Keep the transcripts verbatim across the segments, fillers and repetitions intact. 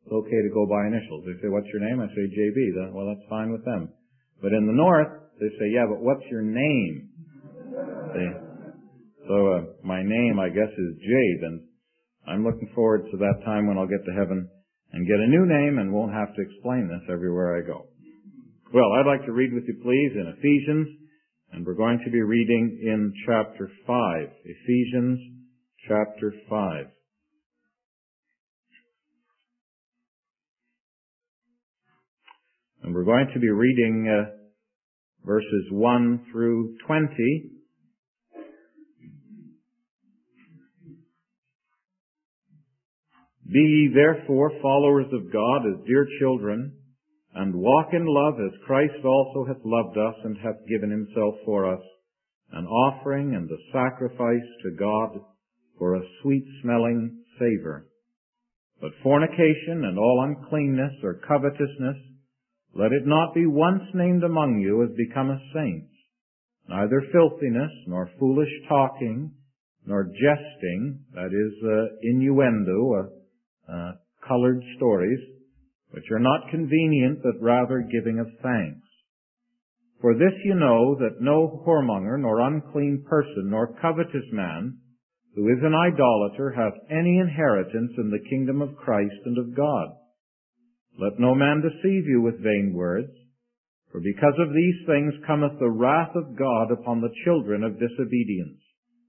It's okay to go by initials. They say, what's your name? I say, J B. Then, well, that's fine with them. But in the north, they say, yeah, but what's your name? See? So uh, my name, I guess, is Jade, and I'm looking forward to that time when I'll get to heaven and get a new name and won't have to explain this everywhere I go. Well, I'd like to read with you, please, in Ephesians, and we're going to be reading in chapter five. Ephesians chapter five. And we're going to be reading uh, verses one through twenty. Be ye therefore followers of God as dear children, and walk in love as Christ also hath loved us and hath given himself for us, an offering and a sacrifice to God for a sweet-smelling savour. But fornication and all uncleanness or covetousness, let it not be once named among you as becometh saints, neither filthiness, nor foolish talking, nor jesting, that is, uh, innuendo, uh, uh, colored stories, which are not convenient, but rather giving of thanks. For this you know, that no whoremonger, nor unclean person, nor covetous man, who is an idolater, hath any inheritance in the kingdom of Christ and of God. Let no man deceive you with vain words, for because of these things cometh the wrath of God upon the children of disobedience.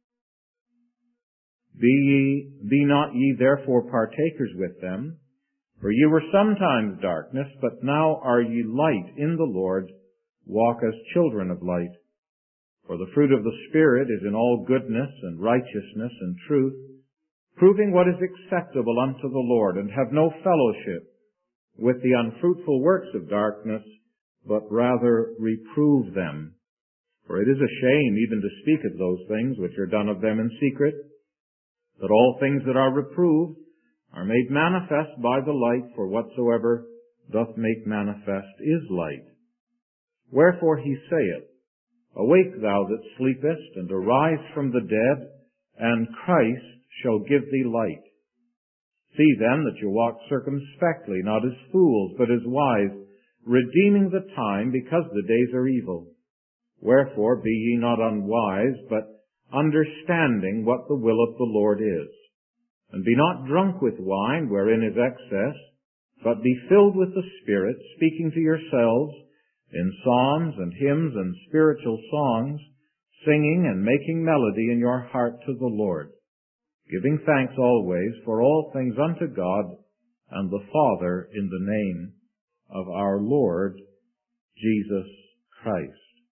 Be ye, be not ye therefore partakers with them, for ye were sometimes darkness, but now are ye light in the Lord. Walk as children of light. For the fruit of the Spirit is in all goodness and righteousness and truth, proving what is acceptable unto the Lord, and have no fellowship with the unfruitful works of darkness, but rather reprove them. For it is a shame even to speak of those things which are done of them in secret, but all things that are reproved are made manifest by the light, for whatsoever doth make manifest is light. Wherefore he saith, Awake thou that sleepest, and arise from the dead, and Christ shall give thee light. See then that you walk circumspectly, not as fools, but as wise, redeeming the time, because the days are evil. Wherefore be ye not unwise, but understanding what the will of the Lord is. And be not drunk with wine, wherein is excess, but be filled with the Spirit, speaking to yourselves in psalms and hymns and spiritual songs, singing and making melody in your heart to the Lord, giving thanks always for all things unto God and the Father in the name of our Lord Jesus Christ.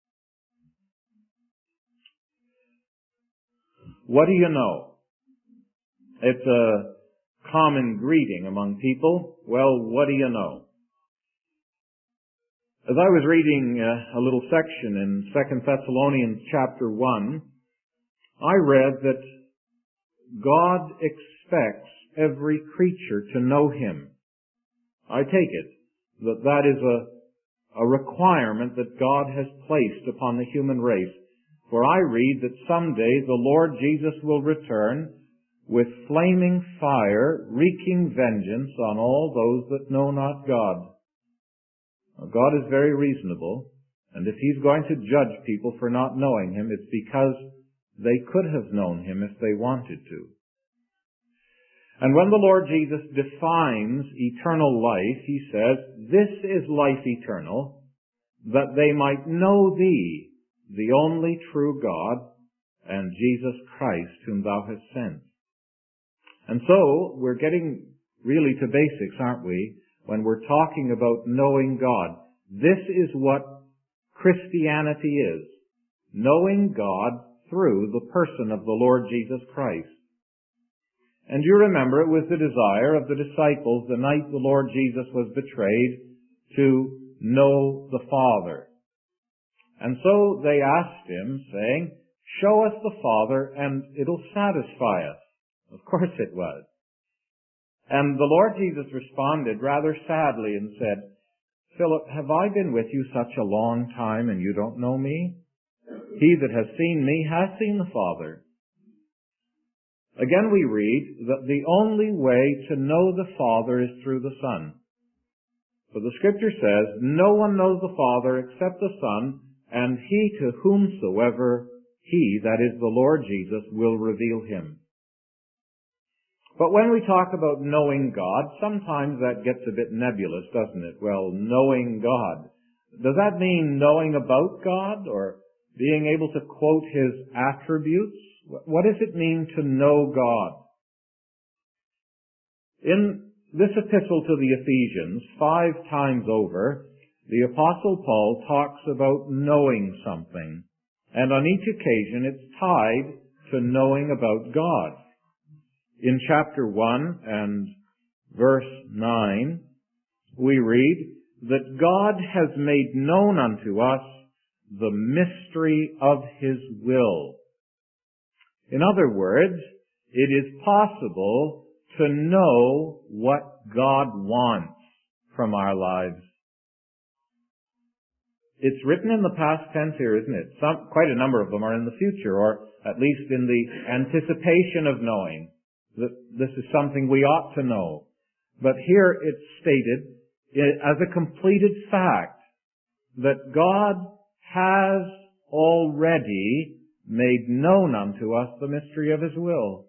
What do you know? It's a common greeting among people. Well, what do you know? As I was reading uh, a little section in Second Thessalonians chapter one, I read that God expects every creature to know Him. I take it that that is a, a requirement that God has placed upon the human race. For I read that someday the Lord Jesus will return with flaming fire, wreaking vengeance on all those that know not God. Now, God is very reasonable, and if He's going to judge people for not knowing Him, it's because they could have known Him if they wanted to. And when the Lord Jesus defines eternal life, He says, This is life eternal, that they might know Thee, the only true God, and Jesus Christ, whom Thou hast sent. And so, we're getting really to basics, aren't we, when we're talking about knowing God. This is what Christianity is. Knowing God through the person of the Lord Jesus Christ. And you remember it was the desire of the disciples the night the Lord Jesus was betrayed to know the Father. And so they asked Him, saying, Show us the Father, and it'll satisfy us. Of course it was. And the Lord Jesus responded rather sadly and said, Philip, have I been with you such a long time and you don't know me? He that has seen me has seen the Father. Again we read that the only way to know the Father is through the Son. For the Scripture says, no one knows the Father except the Son, and he to whomsoever he, that is the Lord Jesus, will reveal him. But when we talk about knowing God, sometimes that gets a bit nebulous, doesn't it? Well, knowing God. Does that mean knowing about God, or being able to quote His attributes? What does it mean to know God? In this epistle to the Ephesians, five times over, the Apostle Paul talks about knowing something. And on each occasion it's tied to knowing about God. In chapter one and verse nine, we read that God has made known unto us the mystery of His will. In other words, it is possible to know what God wants from our lives. It's written in the past tense here, isn't it? Some, quite a number of them are in the future, or at least in the anticipation of knowing that this is something we ought to know. But here it's stated as a completed fact that God has already made known unto us the mystery of His will.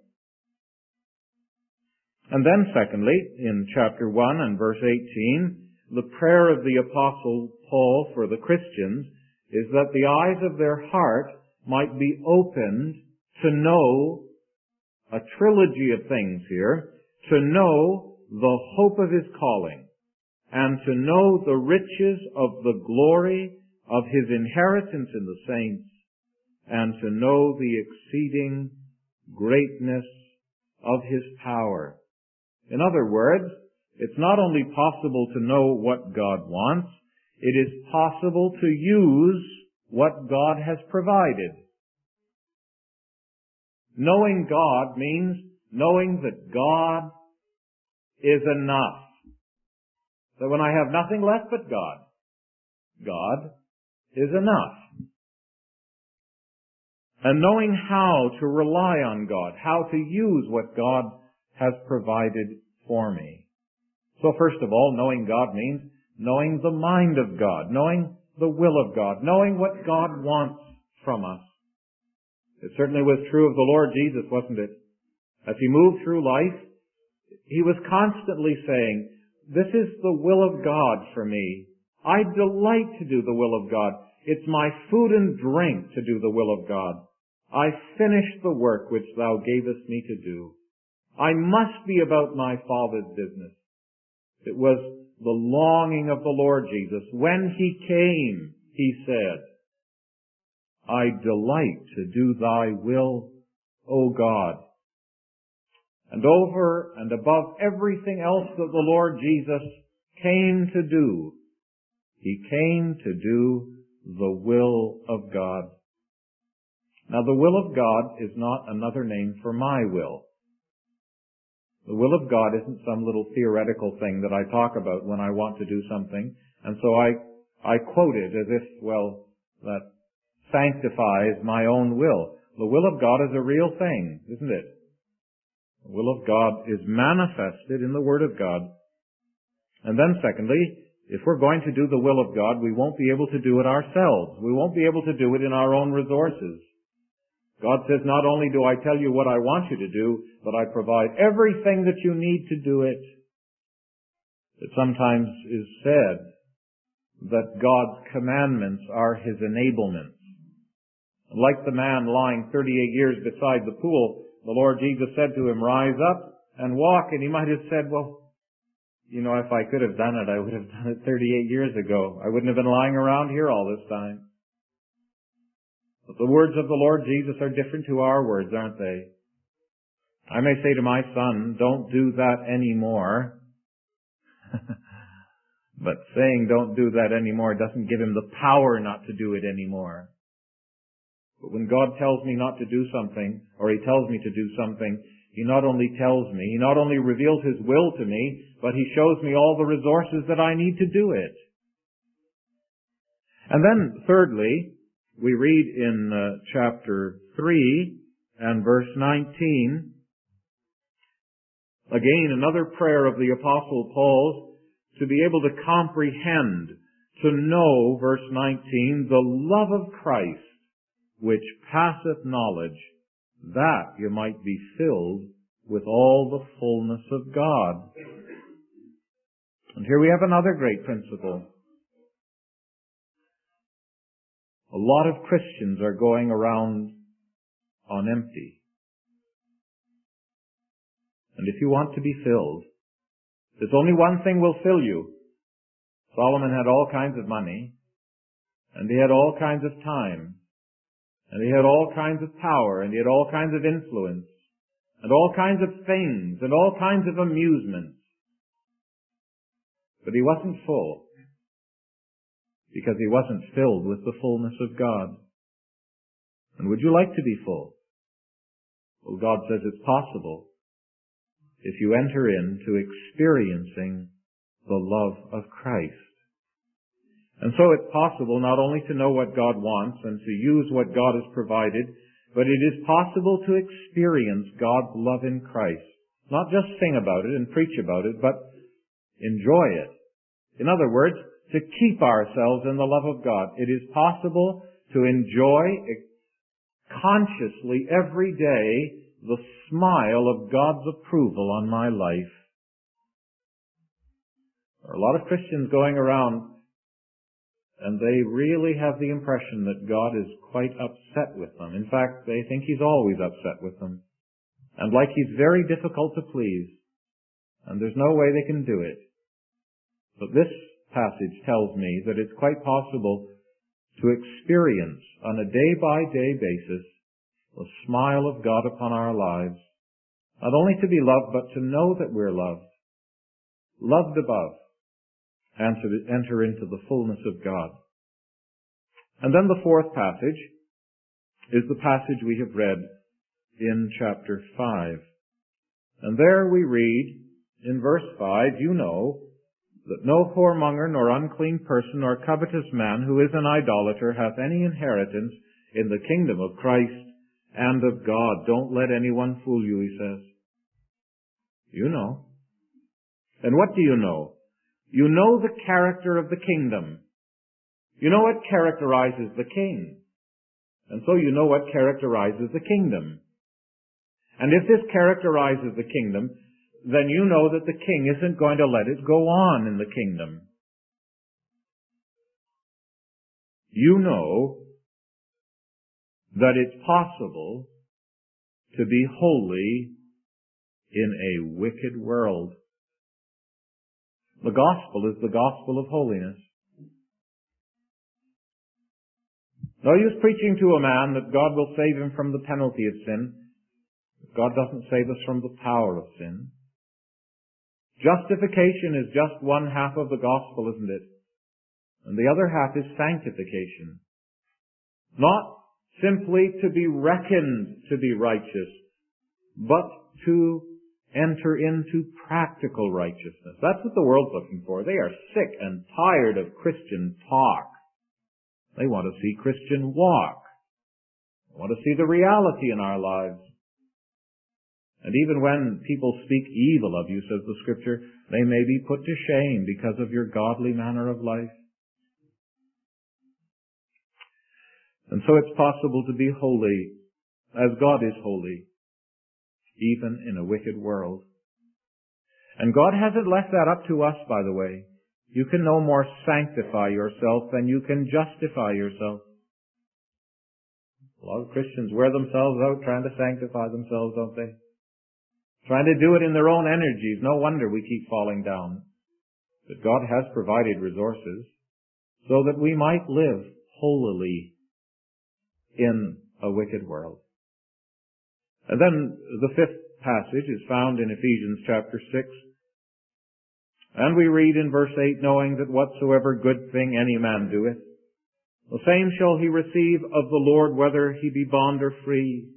And then secondly, in chapter one and verse eighteen, the prayer of the Apostle Paul for the Christians is that the eyes of their heart might be opened to know a trilogy of things here, to know the hope of His calling, and to know the riches of the glory of His inheritance in the saints, and to know the exceeding greatness of His power. In other words, it's not only possible to know what God wants, it is possible to use what God has provided. Knowing God means knowing that God is enough. That when I have nothing left but God, God is enough. And knowing how to rely on God, how to use what God has provided for me. So first of all, knowing God means knowing the mind of God, knowing the will of God, knowing what God wants from us. It certainly was true of the Lord Jesus, wasn't it? As He moved through life, He was constantly saying, this is the will of God for me. I delight to do the will of God. It's my food and drink to do the will of God. I finished the work which Thou gavest me to do. I must be about my Father's business. It was the longing of the Lord Jesus. When He came, He said, I delight to do Thy will, O God. And over and above everything else that the Lord Jesus came to do, He came to do the will of God. Now, the will of God is not another name for my will. The will of God isn't some little theoretical thing that I talk about when I want to do something, and so I, I quote it as if, well, that sanctifies my own will. The will of God is a real thing, isn't it? The will of God is manifested in the Word of God. And then secondly, if we're going to do the will of God, we won't be able to do it ourselves. We won't be able to do it in our own resources. God says, not only do I tell you what I want you to do, but I provide everything that you need to do it. It sometimes is said that God's commandments are His enablements. Like the man lying thirty-eight years beside the pool, the Lord Jesus said to him, rise up and walk. And he might have said, well, you know, if I could have done it, I would have done it thirty-eight years ago. I wouldn't have been lying around here all this time. But the words of the Lord Jesus are different to our words, aren't they? I may say to my son, don't do that anymore. But saying don't do that anymore doesn't give him the power not to do it anymore. But when God tells me not to do something, or He tells me to do something, He not only tells me, He not only reveals His will to me, but He shows me all the resources that I need to do it. And then, thirdly, we read in uh, chapter three and verse nineteen Again, another prayer of the Apostle Paul's, to be able to comprehend, to know, verse nineteen, the love of Christ, which passeth knowledge, that you might be filled with all the fullness of God. And here we have another great principle. A lot of Christians are going around on empty. And if you want to be filled, there's only one thing will fill you. Solomon had all kinds of money, and he had all kinds of time, and he had all kinds of power, and he had all kinds of influence, and all kinds of things, and all kinds of amusements. But he wasn't full, because he wasn't filled with the fullness of God. And would you like to be full? Well, God says it's possible if you enter into experiencing the love of Christ. And so it's possible not only to know what God wants and to use what God has provided, but it is possible to experience God's love in Christ. Not just sing about it and preach about it, but enjoy it. In other words, to keep ourselves in the love of God. It is possible to enjoy consciously every day the smile of God's approval on my life. There are a lot of Christians going around, and they really have the impression that God is quite upset with them. In fact, they think He's always upset with them, and like He's very difficult to please, and there's no way they can do it. But this passage tells me that it's quite possible to experience on a day-by-day basis the smile of God upon our lives, not only to be loved, but to know that we're loved, loved above, and to enter into the fullness of God. And then the fourth passage is the passage we have read in chapter five. And there we read in verse five, you know, that no whoremonger, nor unclean person, nor covetous man who is an idolater hath any inheritance in the kingdom of Christ and of God. Don't let anyone fool you, he says. You know. And what do you know? You know the character of the kingdom. You know what characterizes the king. And so you know what characterizes the kingdom. And if this characterizes the kingdom, then you know that the king isn't going to let it go on in the kingdom. You know that it's possible to be holy in a wicked world. The gospel is the gospel of holiness. No use preaching to a man that God will save him from the penalty of sin. God doesn't save us from the power of sin. Justification is just one half of the gospel, isn't it? And the other half is sanctification. Not simply to be reckoned to be righteous, but to enter into practical righteousness. That's what the world's looking for. They are sick and tired of Christian talk. They want to see Christian walk. They want to see the reality in our lives. And even when people speak evil of you, says the Scripture, they may be put to shame because of your godly manner of life. And so it's possible to be holy as God is holy, even in a wicked world. And God hasn't left that up to us, by the way. You can no more sanctify yourself than you can justify yourself. A lot of Christians wear themselves out trying to sanctify themselves, don't they? Trying to do it in their own energies. No wonder we keep falling down. But God has provided resources so that we might live holily in a wicked world. And then the fifth passage is found in Ephesians chapter six. And we read in verse eight, knowing that whatsoever good thing any man doeth, the same shall he receive of the Lord, whether he be bond or free.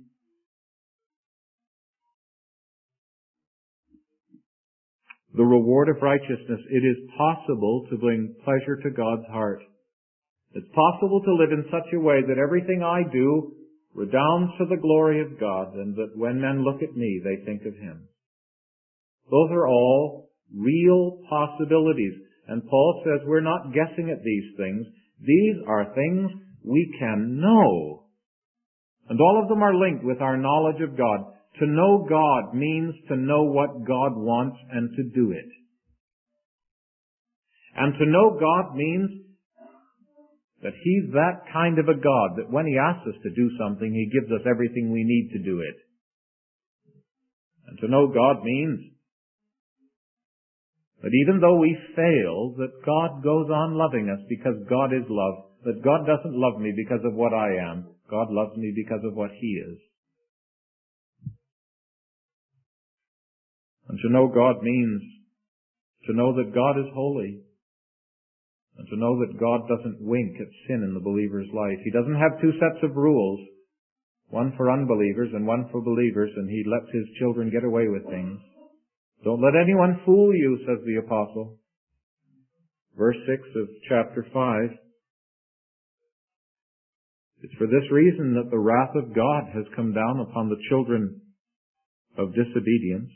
The reward of righteousness. It is possible to bring pleasure to God's heart. It's possible to live in such a way that everything I do redounds to the glory of God, and that when men look at me, they think of Him. Those are all real possibilities. And Paul says we're not guessing at these things. These are things we can know. And all of them are linked with our knowledge of God. To know God means to know what God wants and to do it. And to know God means that He's that kind of a God that when He asks us to do something, He gives us everything we need to do it. And to know God means that even though we fail, that God goes on loving us because God is love. That God doesn't love me because of what I am. God loves me because of what He is. And to know God means to know that God is holy. And to know that God doesn't wink at sin in the believer's life. He doesn't have two sets of rules. One for unbelievers and one for believers, and He lets His children get away with things. Don't let anyone fool you, says the apostle. Verse six of chapter five. It's for this reason that the wrath of God has come down upon the children of disobedience.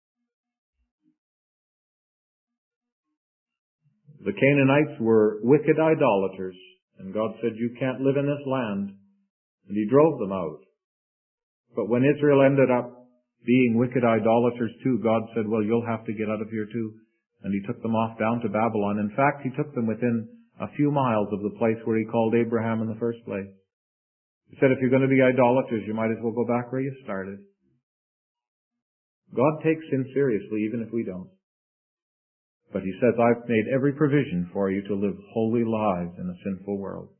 The Canaanites were wicked idolaters, and God said, you can't live in this land. And He drove them out. But when Israel ended up being wicked idolaters too, God said, well, you'll have to get out of here too. And He took them off down to Babylon. In fact, He took them within a few miles of the place where He called Abraham in the first place. He said, if you're going to be idolaters, you might as well go back where you started. God takes sin seriously, even if we don't. But He says, I've made every provision for you to live holy lives in a sinful world.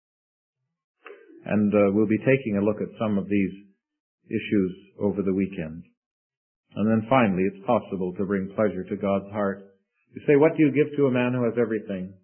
And uh, we'll be taking a look at some of these issues over the weekend. And then finally, it's possible to bring pleasure to God's heart. You say, what do you give to a man who has everything?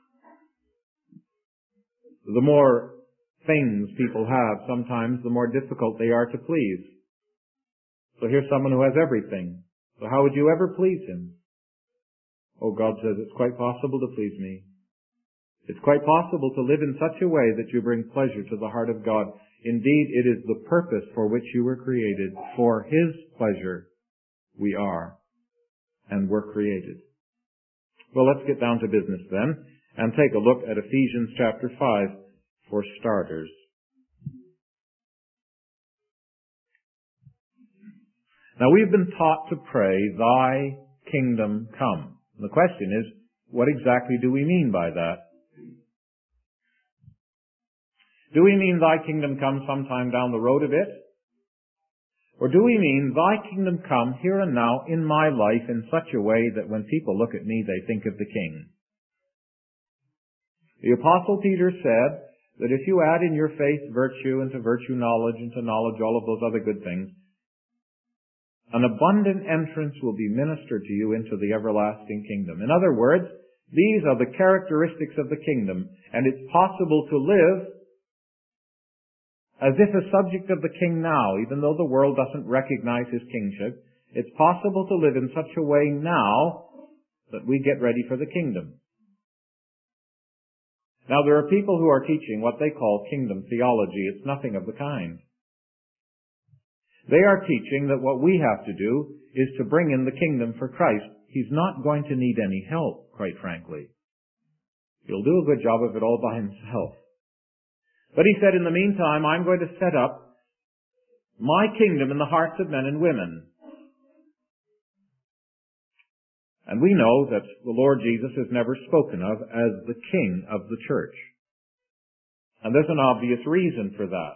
The more things people have, sometimes the more difficult they are to please. So here's someone who has everything. So how would you ever please him? Oh, God says it's quite possible to please me. It's quite possible to live in such a way that you bring pleasure to the heart of God. Indeed, it is the purpose for which you were created. For His pleasure we are and were created. Well, let's get down to business then and take a look at Ephesians chapter five for starters. Now, we've been taught to pray, Thy kingdom come. And the question is, what exactly do we mean by that? Do we mean Thy kingdom come sometime down the road a bit? Or do we mean Thy kingdom come here and now in my life in such a way that when people look at me, they think of the King? The Apostle Peter said that if you add in your faith virtue, and to virtue knowledge, and to knowledge all of those other good things, an abundant entrance will be ministered to you into the everlasting kingdom. In other words, these are the characteristics of the kingdom, and it's possible to live as if a subject of the King now, even though the world doesn't recognize His kingship. It's possible to live in such a way now that we get ready for the kingdom. Now, there are people who are teaching what they call kingdom theology. It's nothing of the kind. They are teaching that what we have to do is to bring in the kingdom for Christ. He's not going to need any help, quite frankly. He'll do a good job of it all by Himself. But He said, in the meantime, I'm going to set up my kingdom in the hearts of men and women. And we know that the Lord Jesus is never spoken of as the King of the church. And there's an obvious reason for that.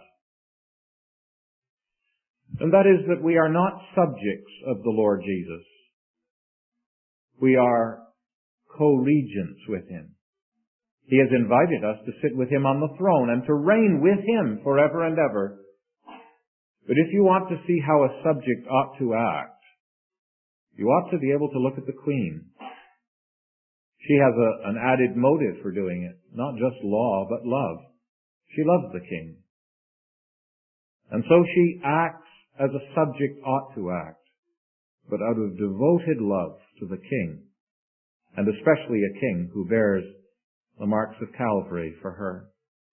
And that is that we are not subjects of the Lord Jesus. We are co-regents with Him. He has invited us to sit with Him on the throne and to reign with Him forever and ever. But if you want to see how a subject ought to act, you ought to be able to look at the Queen. She has a, an added motive for doing it, not just law, but love. She loves the King. And so she acts as a subject ought to act, but out of devoted love to the King, and especially a King who bears the marks of Calvary for her.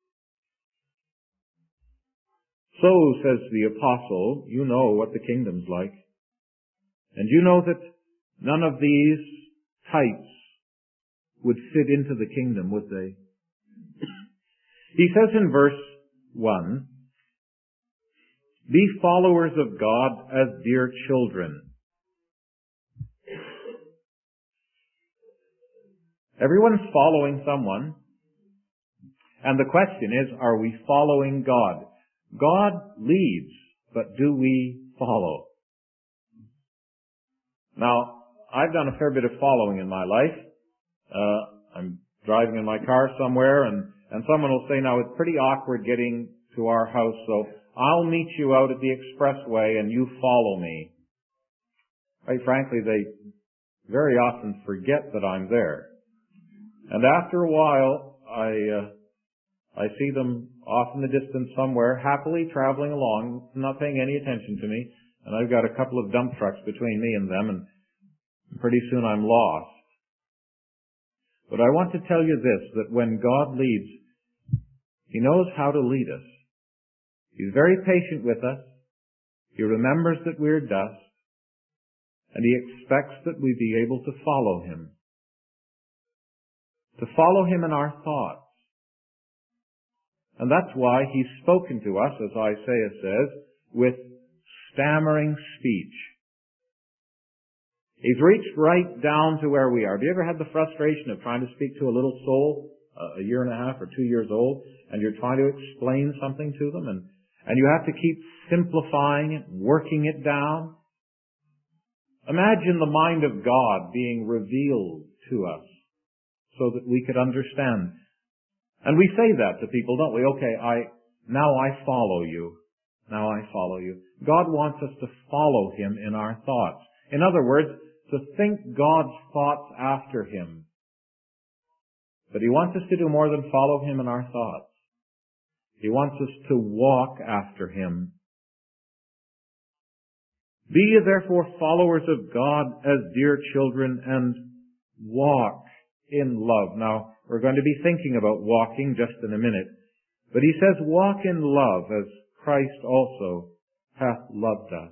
So, says the apostle, you know what the kingdom's like. And you know that None of these types would fit into the kingdom, would they? He says in verse one, "Be followers of God as dear children." Everyone's following someone. And the question is, are we following God? God leads, but do we follow? Now, I've done a fair bit of following in my life. Uh, I'm driving in my car somewhere, and, and someone will say, now it's pretty awkward getting to our house, so I'll meet you out at the expressway and you follow me. Quite frankly, they very often forget that I'm there. And after a while, I, uh, I see them off in the distance somewhere, happily traveling along, not paying any attention to me, and I've got a couple of dump trucks between me and them, and pretty soon I'm lost. But I want to tell you this, that when God leads, He knows how to lead us. He's very patient with us. He remembers that we're dust, and He expects that we be able to follow Him. To follow Him in our thoughts. And that's why He's spoken to us, as Isaiah says, with stammering speech. He's reached right down to where we are. Have you ever had the frustration of trying to speak to a little soul, uh, a year and a half or two years old, and you're trying to explain something to them, and, and you have to keep simplifying it, working it down? Imagine the mind of God being revealed to us so that we could understand. And we say that to people, don't we? Okay, I, now I follow you. Now I follow you. God wants us to follow Him in our thoughts. In other words, to think God's thoughts after Him. But He wants us to do more than follow Him in our thoughts. He wants us to walk after Him. Be ye therefore followers of God as dear children, and walk in love. Now, we're going to be thinking about walking just in a minute. But He says, walk in love as Christ also hath loved us.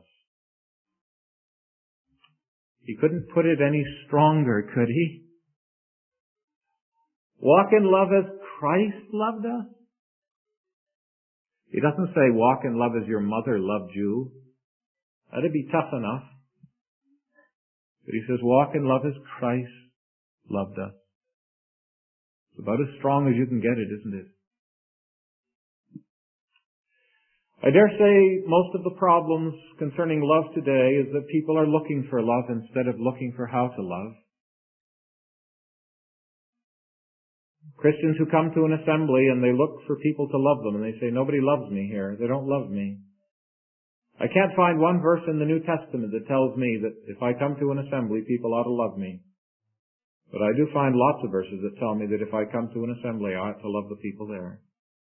He couldn't put it any stronger, could He? Walk in love as Christ loved us? He doesn't say walk in love as your mother loved you. That'd be tough enough. But He says walk in love as Christ loved us. It's about as strong as you can get it, isn't it? I dare say most of the problems concerning love today is that people are looking for love instead of looking for how to love. Christians who come to an assembly and they look for people to love them and they say, nobody loves me here. They don't love me. I can't find one verse in the New Testament that tells me that if I come to an assembly, people ought to love me. But I do find lots of verses that tell me that if I come to an assembly, I ought to love the people there.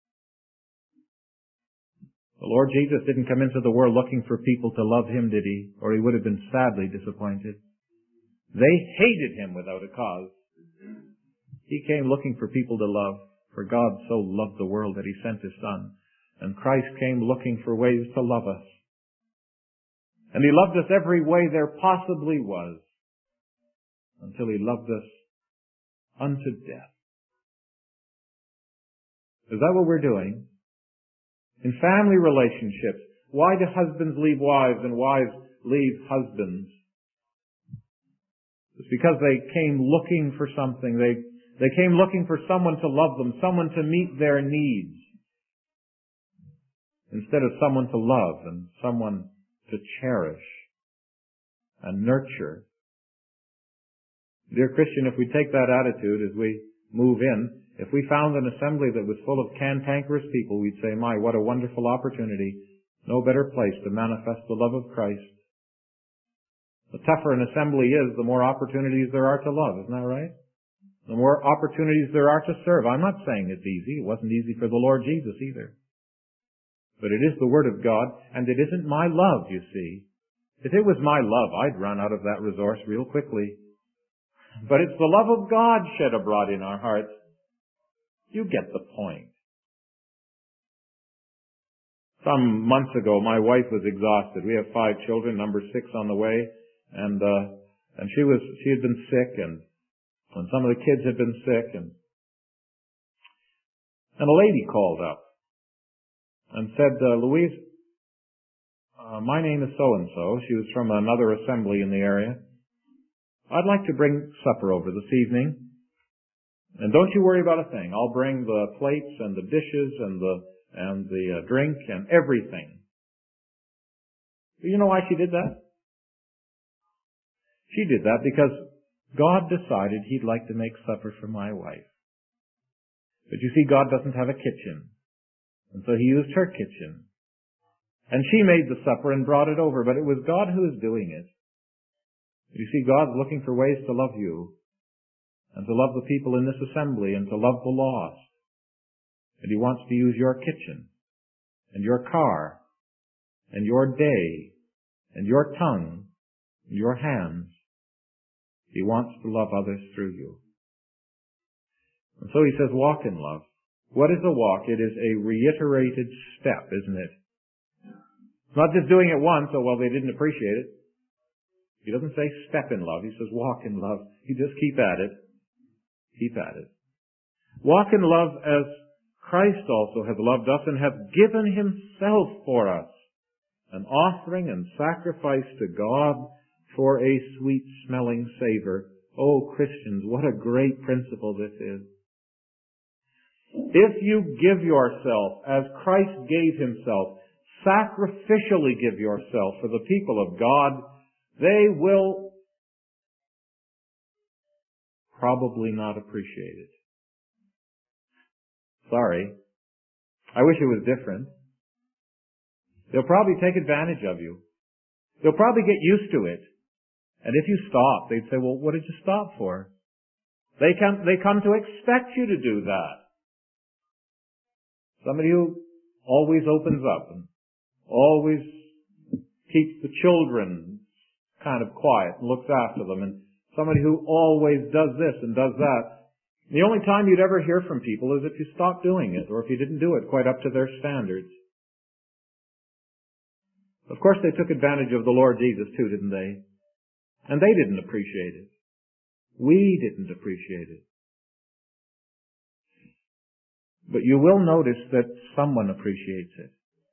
The Lord Jesus didn't come into the world looking for people to love Him, did He? Or He would have been sadly disappointed. They hated Him without a cause. He came looking for people to love, for God so loved the world that He sent His Son. And Christ came looking for ways to love us. And He loved us every way there possibly was, until He loved us unto death. Is that what we're doing? In family relationships, why do husbands leave wives and wives leave husbands? It's because they came looking for something. They, they came looking for someone to love them, someone to meet their needs, instead of someone to love and someone to cherish and nurture. Dear Christian, if we take that attitude as we move in, if we found an assembly that was full of cantankerous people, we'd say, my, what a wonderful opportunity. No better place to manifest the love of Christ. The tougher an assembly is, the more opportunities there are to love. Isn't that right? The more opportunities there are to serve. I'm not saying it's easy. It wasn't easy for the Lord Jesus either. But it is the Word of God, and it isn't my love, you see. If it was my love, I'd run out of that resource real quickly. But it's the love of God shed abroad in our hearts. You get the point. Some months ago, my wife was exhausted. We have five children, number six on the way, and uh, And she was, she had been sick, and, and some of the kids had been sick, and, and a lady called up and said, uh, Louise, uh, my name is so-and-so. She was from another assembly in the area. I'd like to bring supper over this evening. And don't you worry about a thing. I'll bring the plates and the dishes and the, and the uh, drink and everything. Do you know why she did that? She did that because God decided He'd like to make supper for my wife. But you see, God doesn't have a kitchen. And so He used her kitchen. And she made the supper and brought it over, but it was God who was doing it. You see, God's looking for ways to love you, and to love the people in this assembly, and to love the lost. And He wants to use your kitchen, and your car, and your day, and your tongue, and your hands. He wants to love others through you. And so He says, walk in love. What is a walk? It is a reiterated step, isn't it? It's not just doing it once, oh, well, they didn't appreciate it. He doesn't say step in love. He says walk in love. You just keep at it. Keep at it. Walk in love as Christ also hath loved us and hath given Himself for us, an offering and sacrifice to God for a sweet-smelling savor. Oh, Christians, what a great principle this is. If you give yourself as Christ gave Himself, sacrificially give yourself for the people of God, they will probably not appreciate it. Sorry. I wish it was different. They'll probably take advantage of you. They'll probably get used to it. And if you stop, they'd say, well, what did you stop for? They come, they come to expect you to do that. Somebody who always opens up and always keeps the children kind of quiet and looks after them, and somebody who always does this and does that. The only time you'd ever hear from people is if you stopped doing it, or if you didn't do it quite up to their standards. Of course they took advantage of the Lord Jesus too, didn't they? And they didn't appreciate it. We didn't appreciate it. But you will notice that someone appreciates it.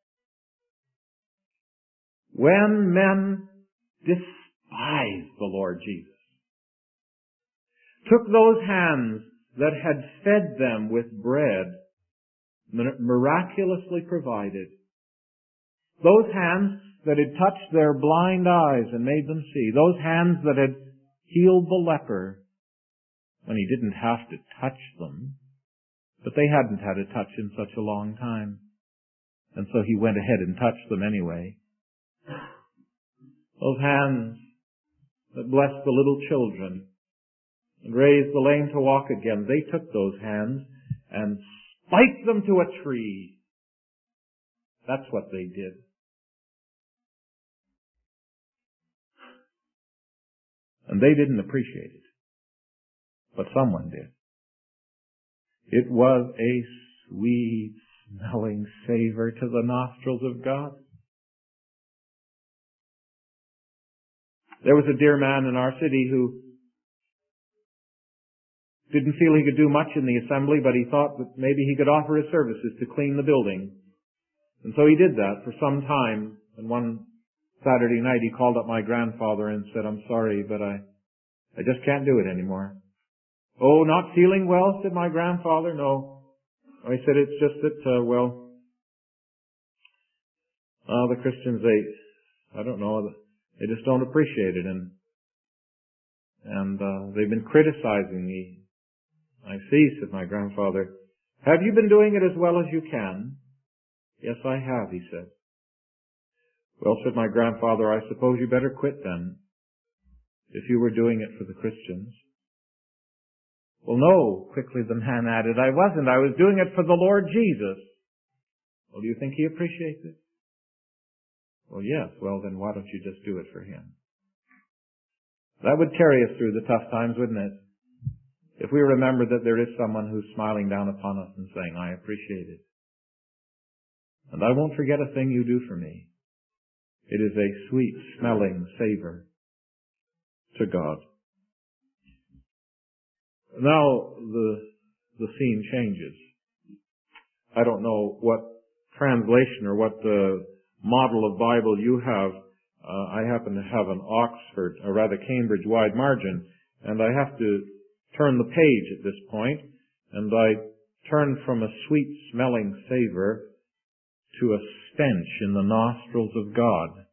When men despised the Lord Jesus, took those hands that had fed them with bread, miraculously provided, those hands that had touched their blind eyes and made them see, those hands that had healed the leper when he didn't have to touch them, but they hadn't had a touch in such a long time, and so he went ahead and touched them anyway. Those hands that blessed the little children and raised the lame to walk again, they took those hands and spiked them to a tree. That's what they did. And they didn't appreciate it, but someone did. It was a sweet-smelling savor to the nostrils of God. There was a dear man in our city who didn't feel he could do much in the assembly, but he thought that maybe he could offer his services to clean the building. And so he did that for some time. And one Saturday night he called up my grandfather and said, I'm sorry, but I, I just can't do it anymore. Oh, not feeling well, said my grandfather. No. I said, it's just that, uh, well, uh, the Christians, they, I don't know, they just don't appreciate it. And, and, uh, they've been criticizing me. I see, said my grandfather. Have you been doing it as well as you can? Yes, I have, he said. Well, said my grandfather, I suppose you better quit then, if you were doing it for the Christians. Well, no, quickly the man added, I wasn't. I was doing it for the Lord Jesus. Well, do you think He appreciates it? Well, yes. Well, then why don't you just do it for Him? That would carry us through the tough times, wouldn't it? If we remember that there is someone who's smiling down upon us and saying, I appreciate it. And I won't forget a thing you do for me. It is a sweet smelling savor to God. Now the, the scene changes. I don't know what translation or what uh, model of Bible you have. Uh, I happen to have an Oxford, or rather Cambridge wide margin, and I have to turn the page at this point, and I turn from a sweet-smelling savor to a stench in the nostrils of God.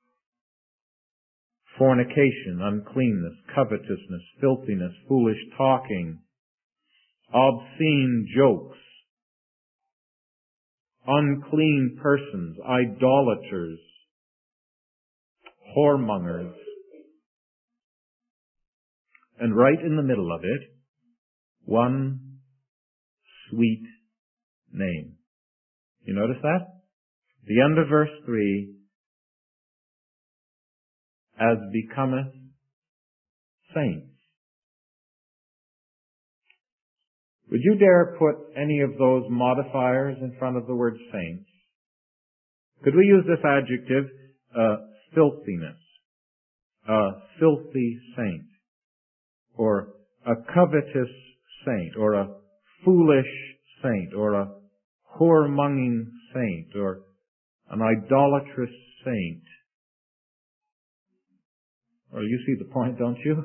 Fornication, uncleanness, covetousness, filthiness, foolish talking, obscene jokes, unclean persons, idolaters, whoremongers, and right in the middle of it, one sweet name. You notice that? The end of verse three, as becometh saints. Would you dare put any of those modifiers in front of the word saints? Could we use this adjective, uh, filthiness, a filthy saint, or a covetous saint, or a foolish saint, or a whoremonging saint, or an idolatrous saint? Well, you see the point, don't you?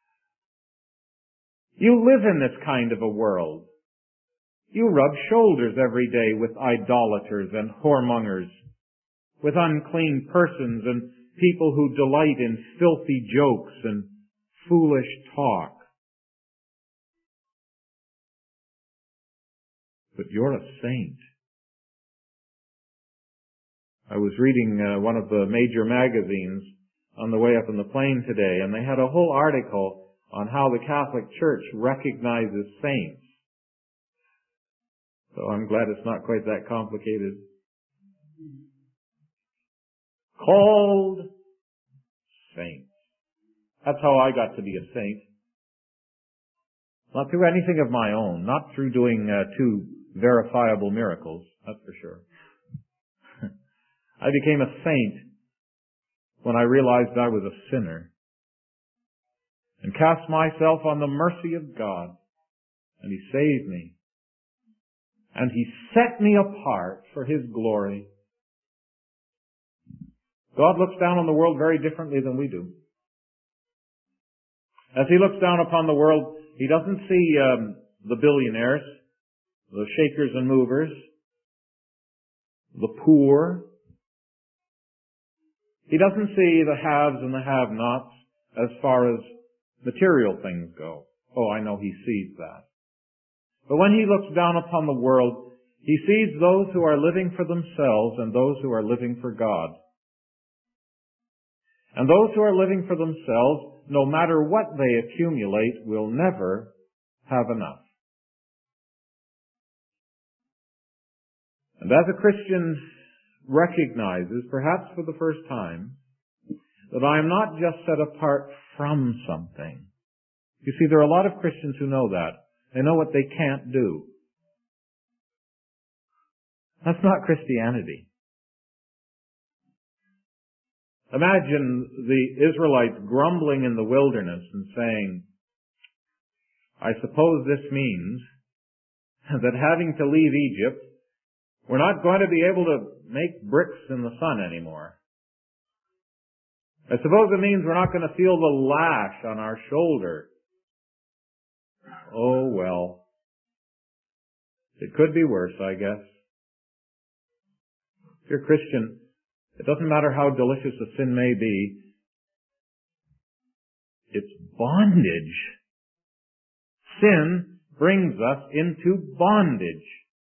You live in this kind of a world. You rub shoulders every day with idolaters and whoremongers, with unclean persons and people who delight in filthy jokes and foolish talk. But you're a saint. I was reading uh, one of the major magazines on the way up in the plane today, and they had a whole article on how the Catholic Church recognizes saints. So I'm glad it's not quite that complicated. Called saints. That's how I got to be a saint. Not through anything of my own, not through doing uh, two verifiable miracles, that's for sure. I became a saint when I realized I was a sinner and cast myself on the mercy of God, and He saved me. And He set me apart for His glory. God looks down on the world very differently than we do. As He looks down upon the world, He doesn't see um, the billionaires, the shakers and movers, the poor. He doesn't see the haves and the have-nots as far as material things go. Oh, I know He sees that. But when He looks down upon the world, He sees those who are living for themselves and those who are living for God. And those who are living for themselves, no matter what they accumulate, will never have enough. And as a Christian recognizes, perhaps for the first time, that I am not just set apart from something. You see, there are a lot of Christians who know that. They know what they can't do. That's not Christianity. Imagine the Israelites grumbling in the wilderness and saying, I suppose this means that having to leave Egypt, we're not going to be able to make bricks in the sun anymore. I suppose it means we're not going to feel the lash on our shoulder. Oh, well. It could be worse, I guess. If you're a Christian, it doesn't matter how delicious a sin may be. It's bondage. Sin brings us into bondage.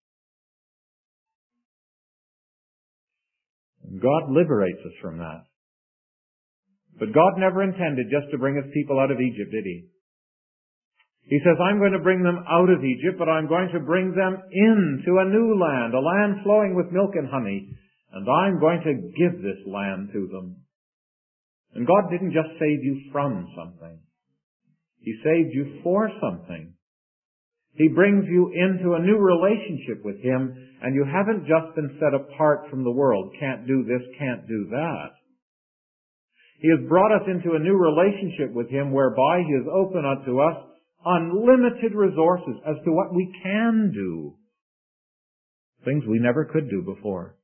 God liberates us from that. But God never intended just to bring His people out of Egypt, did He? He says, I'm going to bring them out of Egypt, but I'm going to bring them into a new land, a land flowing with milk and honey, and I'm going to give this land to them. And God didn't just save you from something. He saved you for something. He brings you into a new relationship with Him, and you haven't just been set apart from the world. Can't do this, can't do that. He has brought us into a new relationship with Him whereby He has opened unto us unlimited resources as to what we can do. Things we never could do before.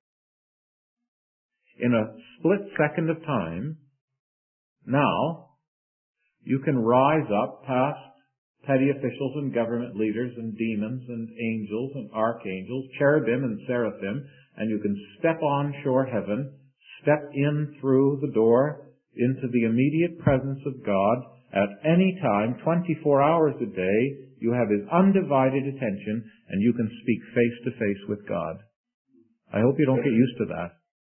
In a split second of time, now, you can rise up past petty officials and government leaders and demons and angels and archangels, cherubim and seraphim, and you can step on shore heaven, step in through the door into the immediate presence of God at any time, twenty-four hours a day. You have His undivided attention, and you can speak face to face with God. I hope you don't get used to that.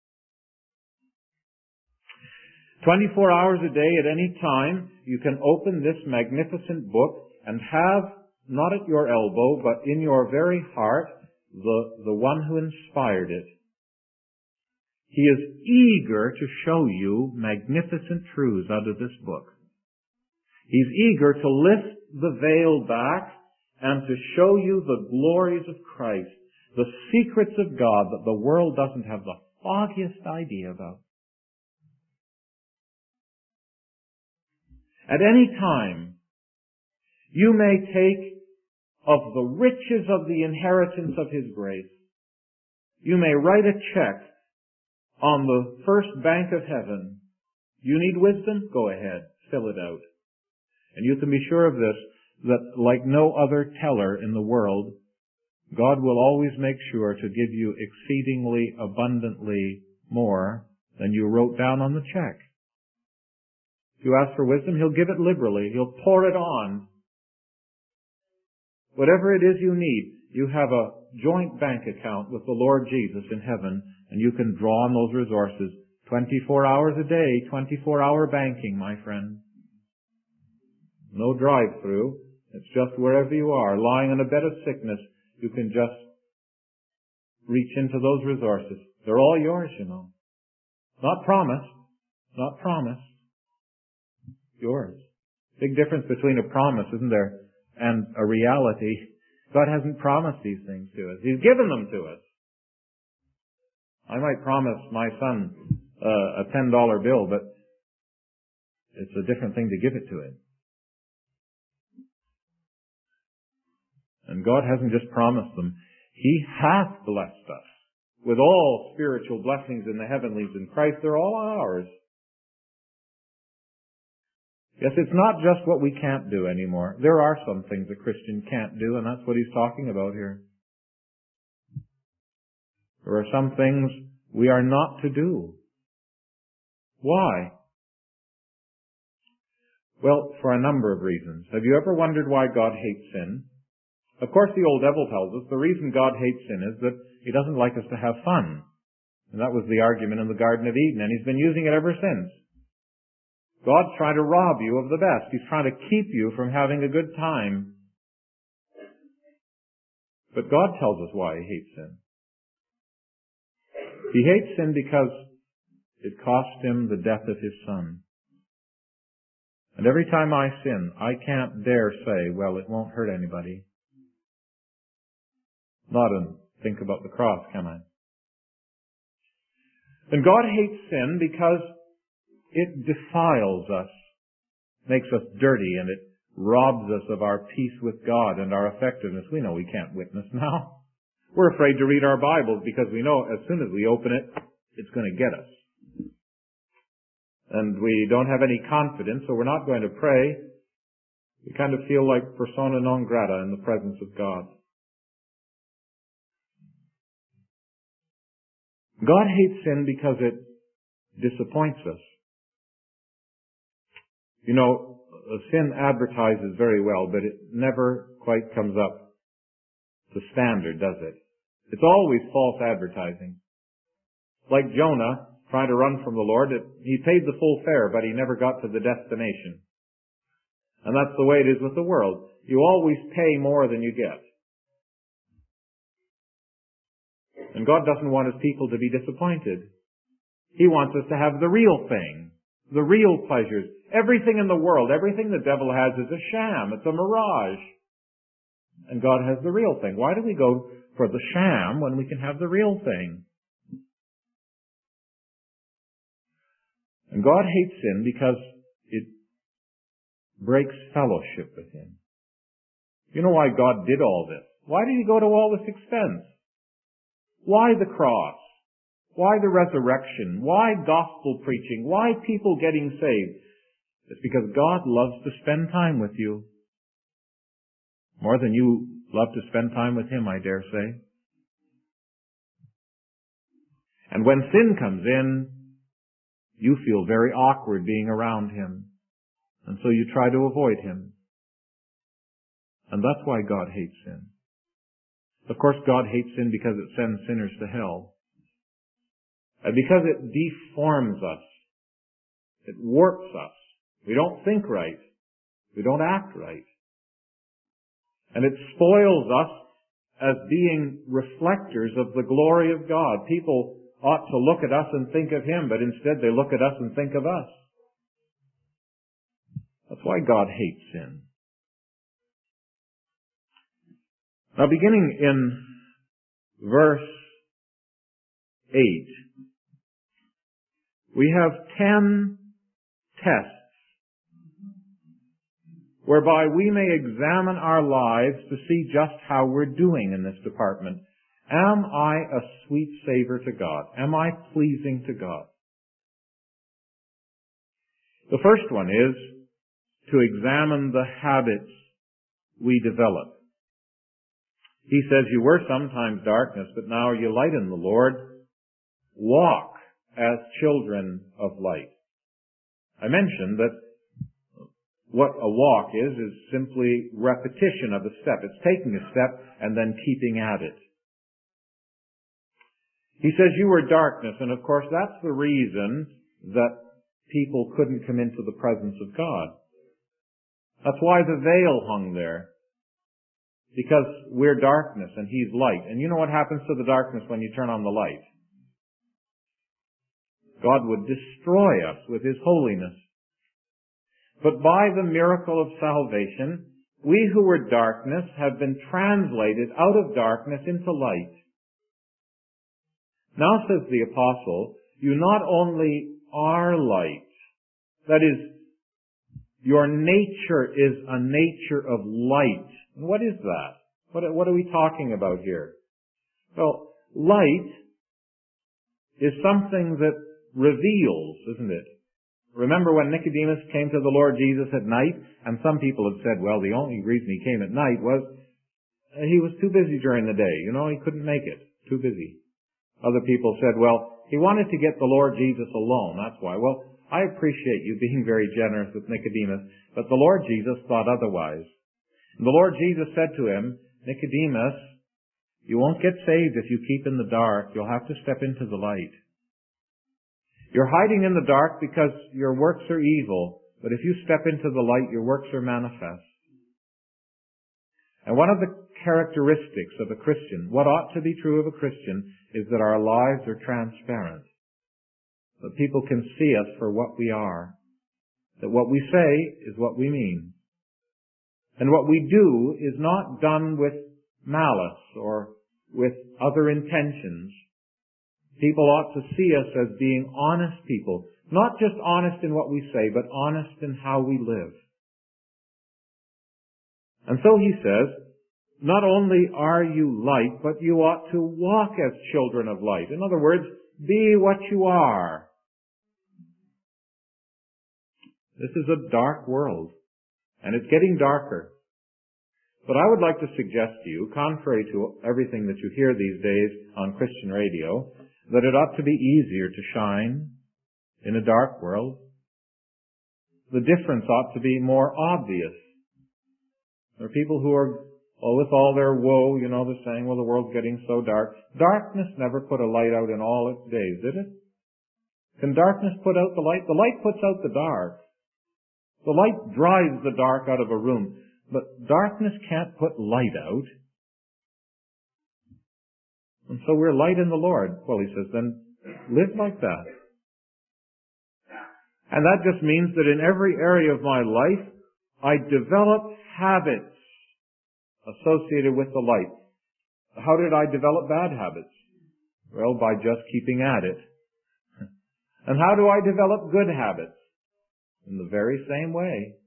twenty-four hours a day at any time, you can open this magnificent book and have, not at your elbow, but in your very heart, the, the one who inspired it. He is eager to show you magnificent truths out of this book. He's eager to lift the veil back and to show you the glories of Christ, the secrets of God that the world doesn't have the foggiest idea about. At any time, you may take of the riches of the inheritance of His grace. You may write a check on the first bank of heaven. You need wisdom? Go ahead. Fill it out. And you can be sure of this, that like no other teller in the world, God will always make sure to give you exceedingly abundantly more than you wrote down on the check. If you ask for wisdom, He'll give it liberally. He'll pour it on. Whatever it is you need, you have a joint bank account with the Lord Jesus in heaven, and you can draw on those resources twenty-four hours a day, twenty-four hour banking, my friend. No drive-through. It's just wherever you are, lying on a bed of sickness, you can just reach into those resources. They're all yours, you know. Not promised. Not promised. Yours. Big difference between a promise, isn't there, and a reality. God hasn't promised these things to us. He's given them to us. I might promise my son uh, a ten dollar bill, but it's a different thing to give it to him. And God hasn't just promised them. He hath blessed us with all spiritual blessings in the heavenlies in Christ. They're all ours. Yes, it's not just what we can't do anymore. There are some things a Christian can't do, and that's what he's talking about here. There are some things we are not to do. Why? Well, for a number of reasons. Have you ever wondered why God hates sin? Of course, the old devil tells us the reason God hates sin is that He doesn't like us to have fun. And that was the argument in the Garden of Eden, and He's been using it ever since. God's trying to rob you of the best. He's trying to keep you from having a good time. But God tells us why He hates sin. He hates sin because it cost Him the death of His Son. And every time I sin, I can't dare say, well, it won't hurt anybody. Not and think about the cross, can I? And God hates sin because it defiles us, makes us dirty, and it robs us of our peace with God and our effectiveness. We know we can't witness now. We're afraid to read our Bibles because we know as soon as we open it, it's going to get us. And we don't have any confidence, so we're not going to pray. We kind of feel like persona non grata in the presence of God. God hates sin because it disappoints us. You know, sin advertises very well, but it never quite comes up to standard, does it? It's always false advertising. Like Jonah trying to run from the Lord, it, he paid the full fare, but he never got to the destination. And that's the way it is with the world. You always pay more than you get. And God doesn't want His people to be disappointed. He wants us to have the real thing, the real pleasures. Everything in the world, everything the devil has is a sham. It's a mirage. And God has the real thing. Why do we go for the sham when we can have the real thing? And God hates sin because it breaks fellowship with Him. You know why God did all this? Why did He go to all this expense? Why the cross? Why the resurrection? Why gospel preaching? Why people getting saved? It's because God loves to spend time with you. More than you love to spend time with Him, I dare say. And when sin comes in, you feel very awkward being around Him. And so you try to avoid Him. And that's why God hates sin. Of course, God hates sin because it sends sinners to hell. And because it deforms us. It warps us. We don't think right. We don't act right. And it spoils us as being reflectors of the glory of God. People ought to look at us and think of Him, but instead they look at us and think of us. That's why God hates sin. Now, beginning in verse eight, we have ten tests whereby we may examine our lives to see just how we're doing in this department. Am I a sweet savor to God? Am I pleasing to God? The first one is to examine the habits we develop. He says, you were sometimes darkness, but now are you light in the Lord. Walk as children of light. I mentioned that what a walk is, is simply repetition of a step. It's taking a step and then keeping at it. He says you were darkness, and of course that's the reason that people couldn't come into the presence of God. That's why the veil hung there. Because we're darkness and He's light. And you know what happens to the darkness when you turn on the light? God would destroy us with His holiness. But by the miracle of salvation, we who were darkness have been translated out of darkness into light. Now, says the apostle, you not only are light, that is, your nature is a nature of light. And what is that? What, what are we talking about here? Well, light is something that reveals, isn't it? Remember when Nicodemus came to the Lord Jesus at night? And some people have said, well, the only reason he came at night was he was too busy during the day. You know, he couldn't make it. Too busy. Other people said, well, he wanted to get the Lord Jesus alone. That's why. Well, I appreciate you being very generous with Nicodemus, but the Lord Jesus thought otherwise. And the Lord Jesus said to him, Nicodemus, you won't get saved if you keep in the dark. You'll have to step into the light. You're hiding in the dark because your works are evil, but if you step into the light, your works are manifest. And one of the characteristics of a Christian, what ought to be true of a Christian, is that our lives are transparent. That people can see us for what we are. That what we say is what we mean. And what we do is not done with malice or with other intentions. People ought to see us as being honest people. Not just honest in what we say, but honest in how we live. And so he says, not only are you light, but you ought to walk as children of light. In other words, be what you are. This is a dark world, and it's getting darker. But I would like to suggest to you, contrary to everything that you hear these days on Christian radio, that it ought to be easier to shine in a dark world. The difference ought to be more obvious. There are people who are, well, with all their woe, you know, they're saying, well, the world's getting so dark. Darkness never put a light out in all its days, did it? Can darkness put out the light? The light puts out the dark. The light drives the dark out of a room. But darkness can't put light out. And so we're light in the Lord. Well, he says, then live like that. And that just means that in every area of my life, I develop habits associated with the light. How did I develop bad habits? Well, by just keeping at it. And how do I develop good habits? In the very same way.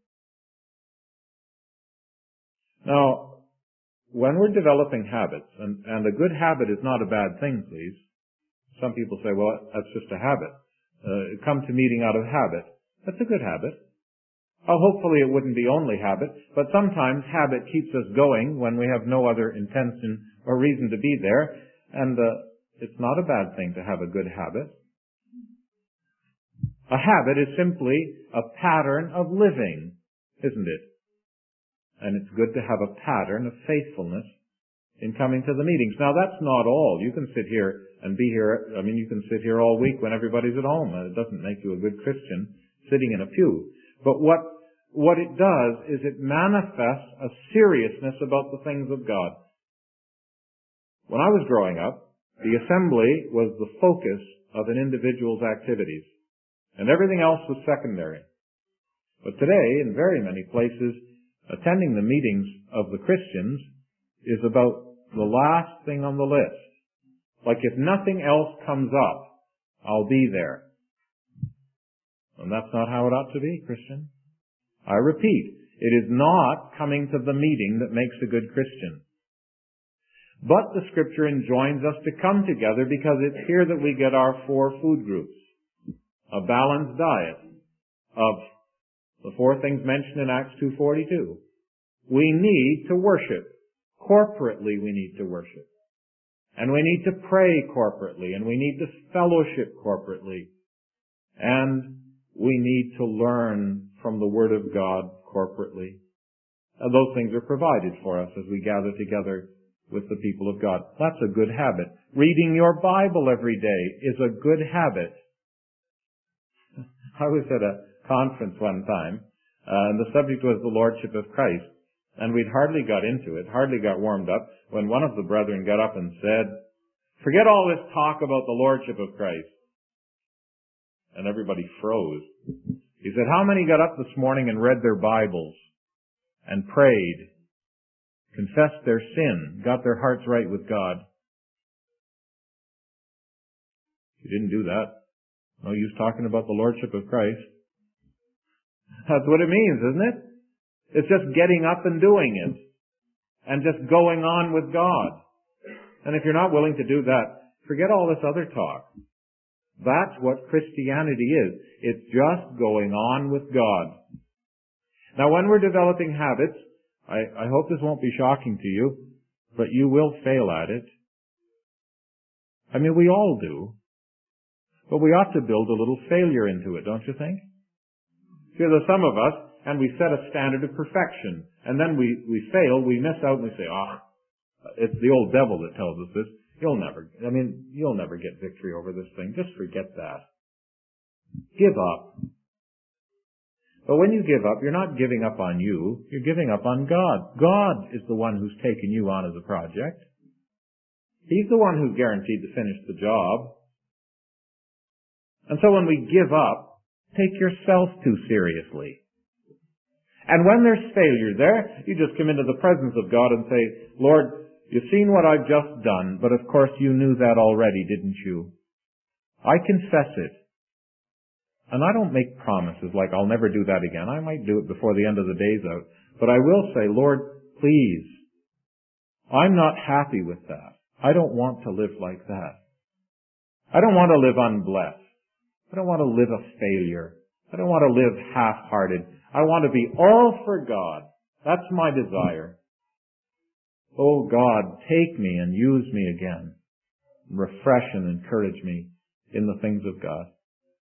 Now, when we're developing habits, and, and a good habit is not a bad thing, please. Some people say, well, that's just a habit. Uh, come to meeting out of habit. That's a good habit. Oh, hopefully it wouldn't be only habit, but sometimes habit keeps us going when we have no other intention or reason to be there, and uh, it's not a bad thing to have a good habit. A habit is simply a pattern of living, isn't it? And it's good to have a pattern of faithfulness in coming to the meetings. Now, that's not all. You can sit here and be here. I mean, you can sit here all week when everybody's at home. It doesn't make you a good Christian sitting in a pew. But what, what it does is it manifests a seriousness about the things of God. When I was growing up, the assembly was the focus of an individual's activities, and everything else was secondary. But today, in very many places, attending the meetings of the Christians is about the last thing on the list. Like if nothing else comes up, I'll be there. And that's not how it ought to be, Christian. I repeat, it is not coming to the meeting that makes a good Christian. But the Scripture enjoins us to come together because it's here that we get our four food groups. A balanced diet of the four things mentioned in Acts two forty-two. We need to worship. Corporately we need to worship. And we need to pray corporately. And we need to fellowship corporately. And we need to learn from the Word of God corporately. And those things are provided for us as we gather together with the people of God. That's a good habit. Reading your Bible every day is a good habit. I was at a conference one time, uh, and the subject was the Lordship of Christ, and we'd hardly got into it, hardly got warmed up, when one of the brethren got up and said, "Forget all this talk about the Lordship of Christ." And everybody froze. He said, "How many got up this morning and read their Bibles and prayed, confessed their sin, got their hearts right with God?" You didn't do that. No use talking about the Lordship of Christ. That's what it means, isn't it? It's just getting up and doing it. And just going on with God. And if you're not willing to do that, forget all this other talk. That's what Christianity is. It's just going on with God. Now, when we're developing habits, I, I hope this won't be shocking to you, but you will fail at it. I mean, we all do. But we ought to build a little failure into it, don't you think? See, there's some of us, and we set a standard of perfection, and then we, we fail, we miss out, and we say, ah, oh, it's the old devil that tells us this. You'll never, I mean, you'll never get victory over this thing. Just forget that. Give up. But when you give up, you're not giving up on you, you're giving up on God. God is the one who's taken you on as a project. He's the one who's guaranteed to finish the job. And so when we give up, take yourself too seriously. And when there's failure there, you just come into the presence of God and say, "Lord, you've seen what I've just done, but of course you knew that already, didn't you? I confess it. And I don't make promises like I'll never do that again. I might do it before the end of the day's out. But I will say, Lord, please, I'm not happy with that. I don't want to live like that. I don't want to live unblessed. I don't want to live a failure. I don't want to live half-hearted. I want to be all for God. That's my desire. Oh God, take me and use me again. Refresh and encourage me in the things of God."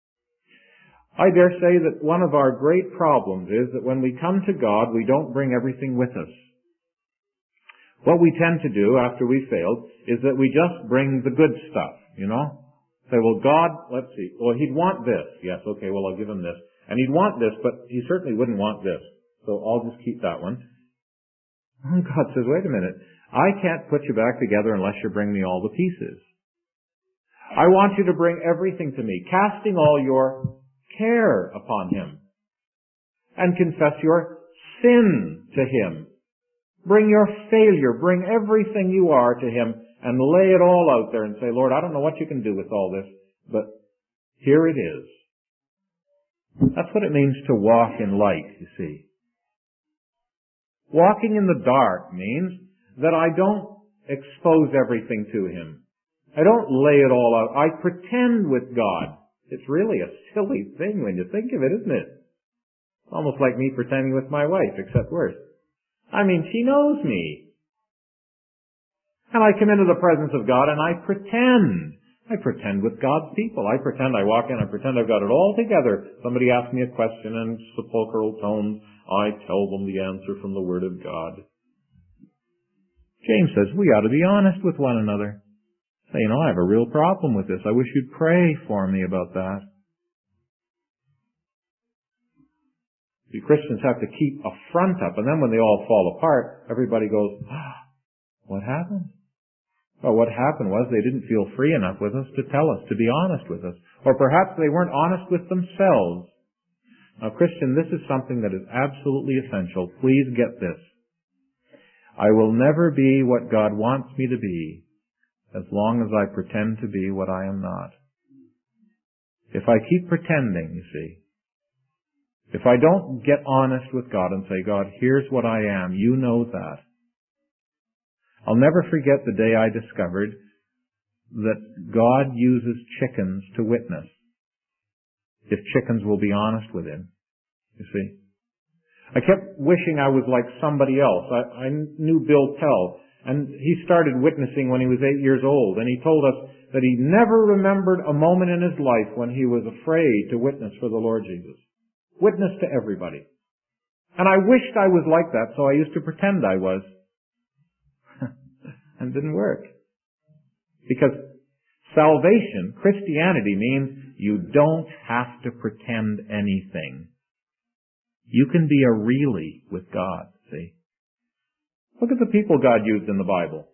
I dare say that one of our great problems is that when we come to God, we don't bring everything with us. What we tend to do after we failed is that we just bring the good stuff, you know? Say, well, God, let's see. Well, He'd want this. Yes, okay, well, I'll give Him this. And He'd want this, but He certainly wouldn't want this. So I'll just keep that one. And God says, wait a minute. I can't put you back together unless you bring me all the pieces. I want you to bring everything to me, casting all your care upon Him. And confess your sin to Him. Bring your failure. Bring everything you are to Him. And lay it all out there and say, Lord, I don't know what you can do with all this, but Here it is. That's what it means to walk in light, you see. Walking in the dark means that I don't expose everything to Him. I don't lay it all out. I pretend with God. It's really a silly thing when you think of it, isn't it? It's almost like me pretending with my wife, except worse. I mean, she knows me. And I come into the presence of God and I pretend. I pretend with God's people. I pretend I walk in, I pretend I've got it all together. Somebody asks me a question in sepulchral tones. I tell them the answer from the Word of God. James says we ought to be honest with one another. Say, you know, I have a real problem with this. I wish you'd pray for me about that. See, Christians have to keep a front up, and then when they all fall apart, everybody goes, ah, what happened? Well, what happened was they didn't feel free enough with us to tell us, to be honest with us. Or perhaps they weren't honest with themselves. Now, Christian, this is something that is absolutely essential. Please get this. I will never be what God wants me to be as long as I pretend to be what I am not. If I keep pretending, you see, if I don't get honest with God and say, God, here's what I am, you know that. I'll never forget the day I discovered that God uses chickens to witness, if chickens will be honest with Him, you see. I kept wishing I was like somebody else. I, I knew Bill Tell, and he started witnessing when he was eight years old, and he told us that he never remembered a moment in his life when he was afraid to witness for the Lord Jesus. Witness to everybody. And I wished I was like that, so I used to pretend I was. And it didn't work. Because salvation, Christianity, means you don't have to pretend anything. You can be a really with God, see? Look at the people God used in the Bible.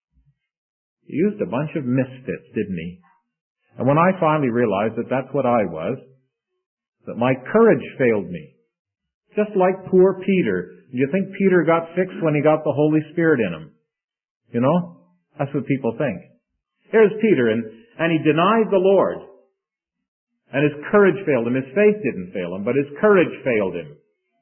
He used a bunch of misfits, didn't He? And when I finally realized that that's what I was, that my courage failed me. Just like poor Peter. Do you think Peter got fixed when he got the Holy Spirit in him? You know? That's what people think. Here's Peter, and, and he denied the Lord. And his courage failed him. His faith didn't fail him, but his courage failed him.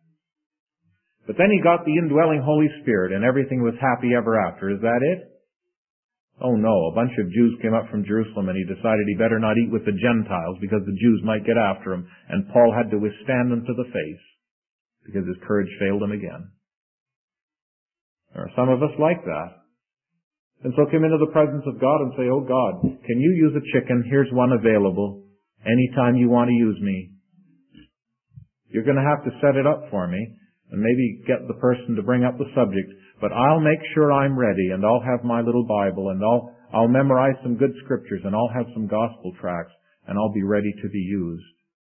But then he got the indwelling Holy Spirit, and everything was happy ever after. Is that it? Oh no, a bunch of Jews came up from Jerusalem, and he decided he better not eat with the Gentiles because the Jews might get after him, and Paul had to withstand them to the face because his courage failed him again. There are some of us like that. And so come into the presence of God and say, oh God, can you use a chicken? Here's one available. Anytime you want to use me. You're going to have to set it up for me and maybe get the person to bring up the subject. But I'll make sure I'm ready, and I'll have my little Bible, and I'll, I'll memorize some good scriptures, and I'll have some gospel tracts, and I'll be ready to be used.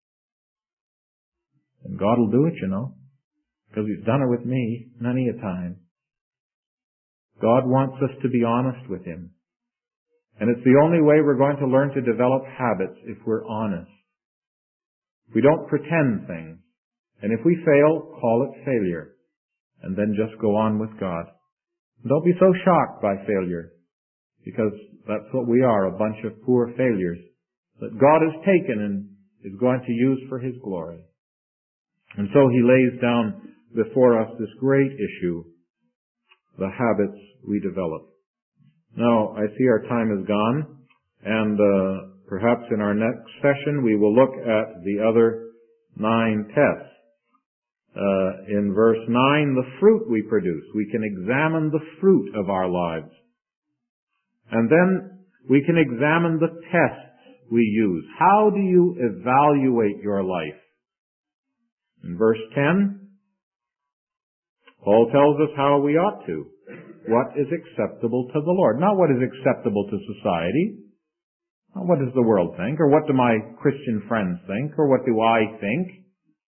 And God will do it, you know, because He's done it with me many a time. God wants us to be honest with Him. And it's the only way we're going to learn to develop habits if we're honest. We don't pretend things. And if we fail, call it failure. And then just go on with God. Don't be so shocked by failure, because that's what we are, a bunch of poor failures that God has taken and is going to use for His glory. And so He lays down before us this great issue, the habits we develop. Now, I see our time is gone, and uh, perhaps in our next session we will look at the other nine tests. Uh, in verse nine, the fruit we produce. We can examine the fruit of our lives. And then we can examine the tests we use. How do you evaluate your life? In verse ten, Paul tells us how we ought to. What is acceptable to the Lord. Not what is acceptable to society. Not what does the world think, or what do my Christian friends think, or what do I think.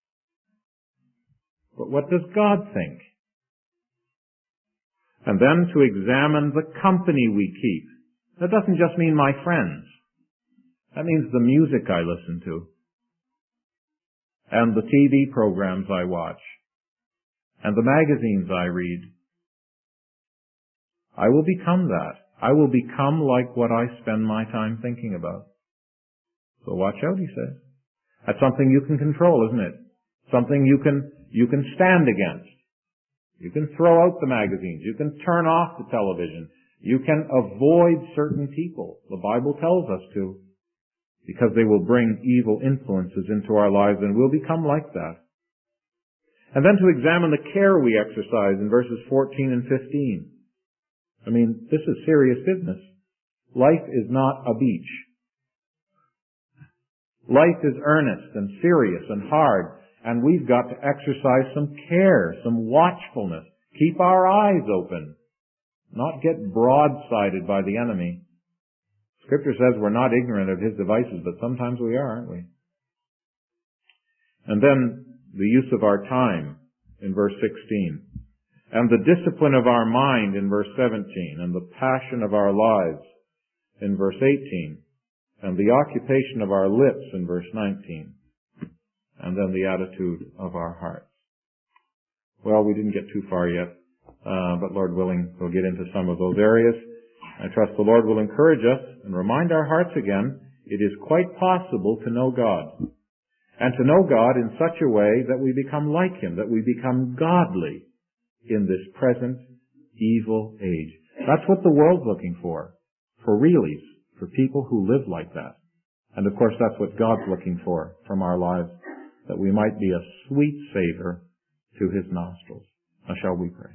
But what does God think? And then to examine the company we keep. That doesn't just mean my friends. That means the music I listen to, and the T V programs I watch, and the magazines I read. I will become that. I will become like what I spend my time thinking about. So watch out, he says. That's something you can control, isn't it? Something you can, you can stand against. You can throw out the magazines. You can turn off the television. You can avoid certain people. The Bible tells us to, because they will bring evil influences into our lives, and we'll become like that. And then to examine the care we exercise in verses fourteen and fifteen. I mean, this is serious business. Life is not a beach. Life is earnest and serious and hard, and we've got to exercise some care, some watchfulness. Keep our eyes open, not get broadsided by the enemy. Scripture says we're not ignorant of his devices, but sometimes we are, aren't we? And then the use of our time in verse sixteen, and the discipline of our mind in verse seventeen, and the passion of our lives in verse eighteen, and the occupation of our lips in verse nineteen, and then the attitude of our hearts. Well, we didn't get too far yet, uh, but Lord willing, we'll get into some of those areas. I trust the Lord will encourage us and remind our hearts again, it is quite possible to know God. And to know God in such a way that we become like Him, that we become godly in this present evil age. That's what the world's looking for, for realies, for people who live like that. And of course that's what God's looking for from our lives, that we might be a sweet savor to His nostrils. Now shall we pray?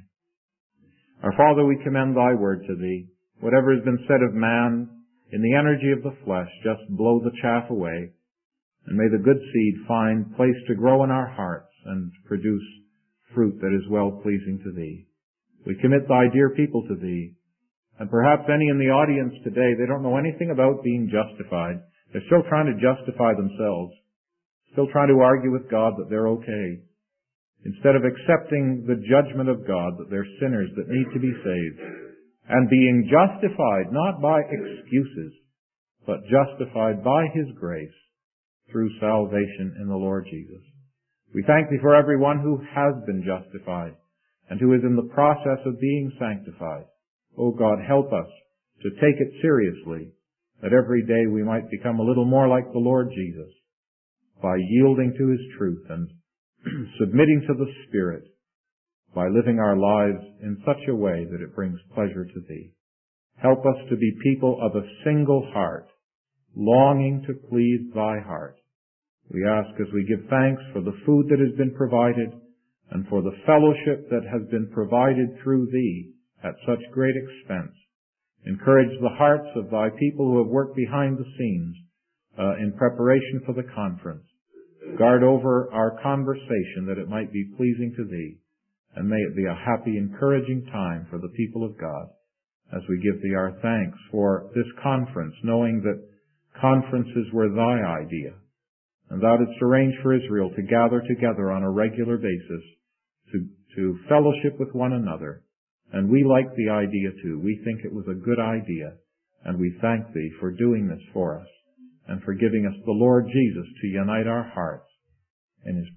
Our Father, we commend Thy word to Thee. Whatever has been said of man, in the energy of the flesh, just blow the chaff away. And may the good seed find place to grow in our hearts and produce fruit that is well-pleasing to Thee. We commit Thy dear people to Thee. And perhaps any in the audience today, they don't know anything about being justified. They're still trying to justify themselves. Still trying to argue with God that they're okay. Instead of accepting the judgment of God that they're sinners that need to be saved. And being justified not by excuses, but justified by His grace through salvation in the Lord Jesus. We thank Thee for everyone who has been justified and who is in the process of being sanctified. Oh God, help us to take it seriously, that every day we might become a little more like the Lord Jesus by yielding to His truth and submitting to the Spirit, by living our lives in such a way that it brings pleasure to Thee. Help us to be people of a single heart, longing to please Thy heart. We ask as we give thanks for the food that has been provided and for the fellowship that has been provided through Thee at such great expense. Encourage the hearts of Thy people who have worked behind the scenes uh, in preparation for the conference. Guard over our conversation that it might be pleasing to Thee, and may it be a happy, encouraging time for the people of God as we give Thee our thanks for this conference, knowing that conferences were Thy idea, and Thou didst arrange for Israel to gather together on a regular basis to, to fellowship with one another. And we like the idea too. We think it was a good idea, and we thank Thee for doing this for us and for giving us the Lord Jesus to unite our hearts in His